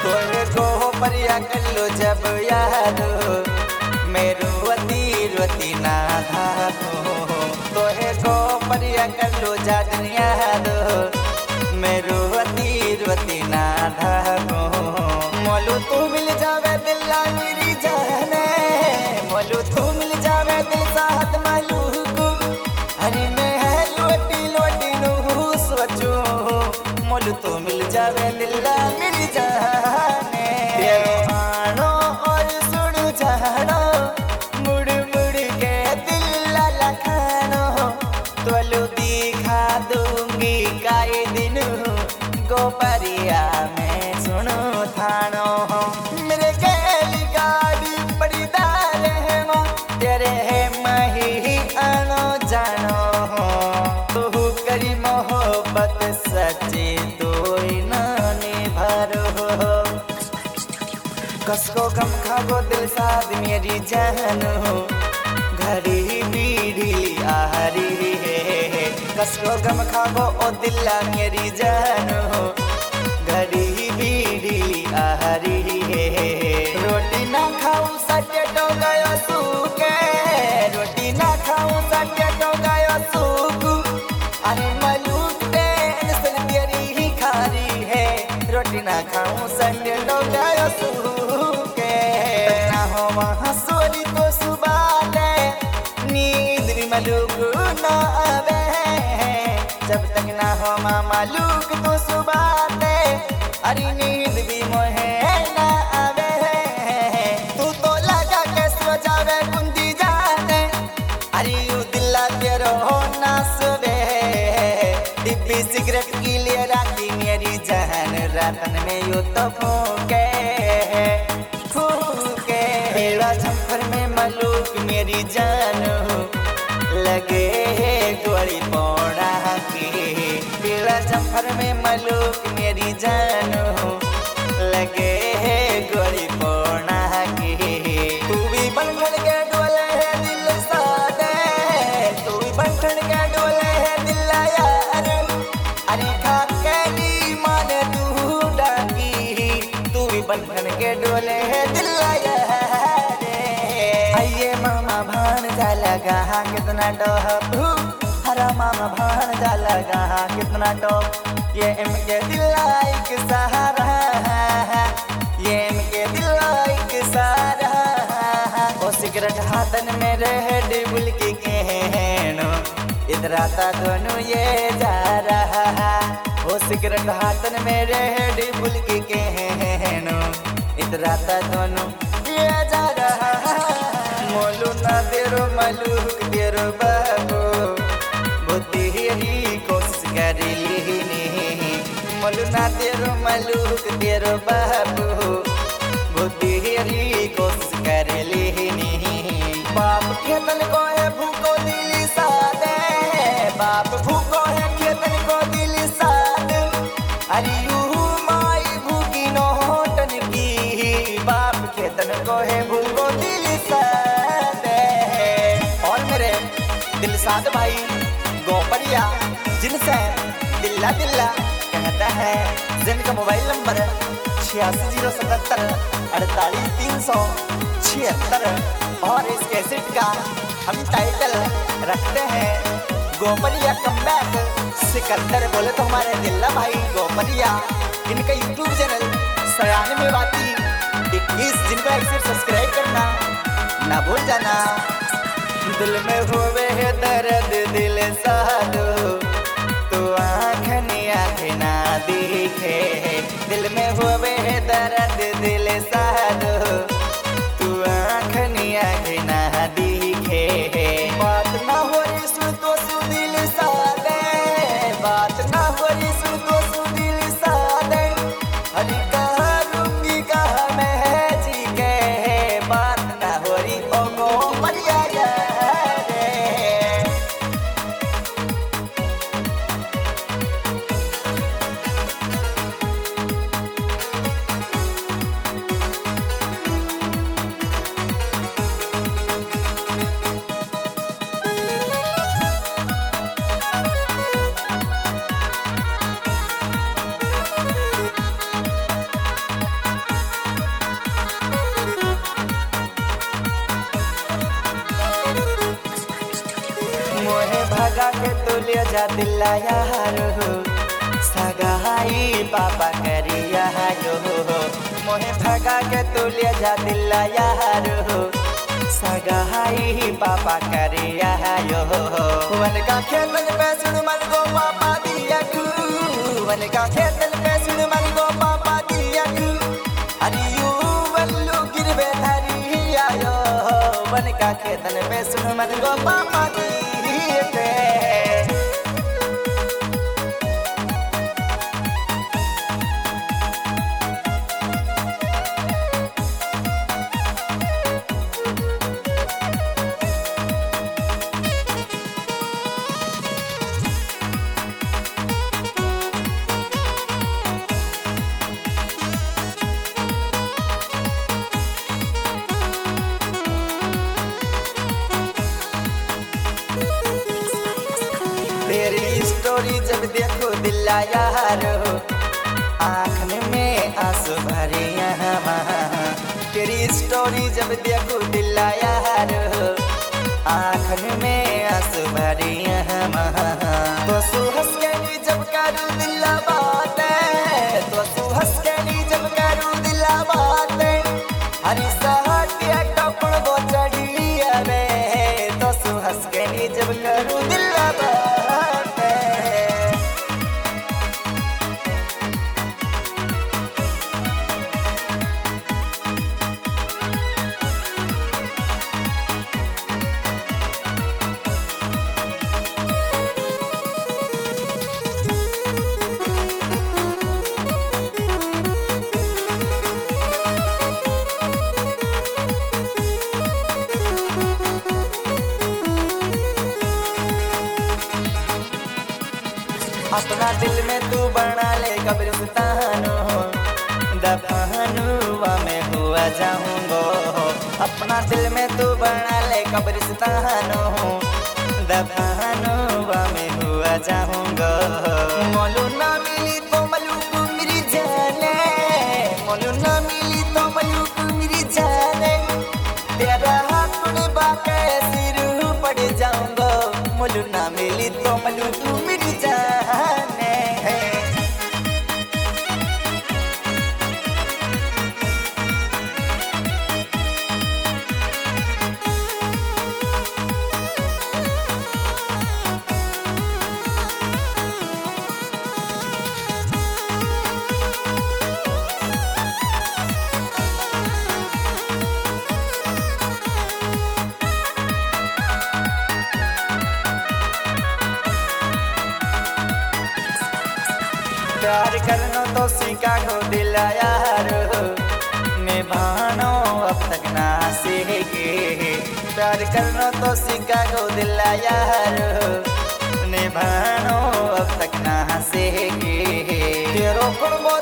तोरे को परिया कर लो जब याद मेरो वती रोती ना धाको तोहे को परिया कर लो जादन याद मेरो वती रोती ना धाको मोलू तू मिल जावे दिल्ला मेरी जाने मोलू तू मिल जावे दिल साथ मालूक हरी में है लोटी लोटी नू सोचो मोलू तू मिल जावे दिल्ला मेरी जाने तेरो आनो और सुन जानो मुड़ मुड़ के दिल्ला लखानो तोलू दिखा दूंगी काई दिन गोपरिया में सुनो थानो मेरे गैली गाड़ी बड़ी दार है माँ तेरे है मही आनो जानो तू करी मोहब्बत सच्ची तो नानी भरो कसको गम खागो दिल साथ मेरी जानो घड़ी बीड़ी आहरी है कसको गम खागो ओ दिल्ला मेरी जानो घड़ी बीड़ी आहरी है रोटी ना खाऊं सटे तो गयो सूखे रोटी ना खाऊं सटे तो गयो सूख अरे मलूक टेंशन तेरी ही खारी है रोटी ना खाऊं सटे तो गयो सूखे ना हो वहाँ सोरी तो सुबह ले नींद भी मलूक ना आवे जब तक ना हो मालूक तो सुबह ले अरे नींद भी मोहे ना आवे तू तो लगा के सो जावे कुंदी जाने अरे यू दिल्ला तेरो ना सोवे डिब्बी सिगरेट की लिए राखी मेरी जान रातन में यू तो फूके फूके मेरा झंपर में मलूक मेरी जान लगे गोली पौड़ा की पीला जंफर में मलूक मेरी जानो लगे गोली पौड़ा की तू भी बंधन के डोले है दिल सादे तू भी बंधन के डोले है दिल यार अरे खा के नी माने तू डाकी तू भी बंधन के डोले है दिल यार आइए मामा भान जा लगा कितना डोहू हरा मामा भान जा लगा कितना टॉप ये एम के दिलाई के सहारा ये एम के दिलाई के सहारा ओ सिगरेट हाथन में रह डिबुल की कहनो इधर आता दोनों ये जा रहा ओ सिगरेट हाथन में रह डिबुल की कहनो इधर आता दोनों ये जा रहा मोलू ना तेरो मलूक तेरो बाबू बुद्धि कोशिश करी ली मोलू ना तेरो मलूक तेरो बाबू बुद्धि कोशिश कर ली बाप खेतन को है भूको दिली सादे बाप भूको है खेतन को दिली साद अरे माई भूकी नोटन की बाप खेतन को है भूको दिली सादे और मेरे दिल साद भाई गोपरिया जिनसे दिल्ला दिल्ला कहता है जिनका मोबाइल नंबर 8607 48 और इस कैसेट का हम टाइटल रखते हैं गोपरिया कमबैक सिकंदर बोले तो हमारे दिल्ला भाई गोपरिया इनका यूट्यूब चैनल 93 21 जिनको एक सब्सक्राइब करना ना भूल जाना दिल में होवे है दर्द दिल साधो तो आँखनी आँख ना दिखे दिल में होवे है दर्द दिल साधो तो आँखनी आँख ना दिखे बात ना हो रही सुन तो दिल साधे बात ना हो रही सुन तो दिल साधे अरे कहाँ रूंगी कहाँ मैं जी के बात ना हो रही ओ गो मरिया ले जा दिला यार सगाई पापा करिया यो मोहे भगा के तू ले जा दिला यार सगाई पापा करिया यो वन का खेतन पे सुन मन गो पापा दिया तू वन का खेतन पे सुन मन गो पापा दिया तू हरियू बल्लू गिरबे धरिया यो वन का खेतन पे सुन मन गो पापा दिया पे तेरी स्टोरी जब देखो दिल यार आँख में आंसू भरे यहाँ तेरी स्टोरी जब देखो दिल यार आँख में आंसू भरे यहाँ तो सुहस के जब करूँ दिल बात तो सुहस के जब करूँ दिल बात हरी सहटिया कपड़ वो चढ़ी रे तो सुहस के जब करूँ दिल बात अपना दिल में तू बना ले कब्रिस्तानो दफानुआ में हुआ जाऊंगो अपना दिल में तू बना ले कब्रिस्तानो दफानुआ में हुआ जाऊंगो मोलू ना मिली तो मलूक मेरी जाने मोलू ना मिली तो मलूक मेरी जाने तेरा हाथ बाके सिर पड़ जाऊंगो मोलू ना मिली तो मलूक मेरी जाने प्यार करनो तो शिकागो दिल यार निभानो अब तक ना सीखे प्यार करनो तो शिकागो दिल यार निभानो अब तक ना सीखे तेरो कुर्बो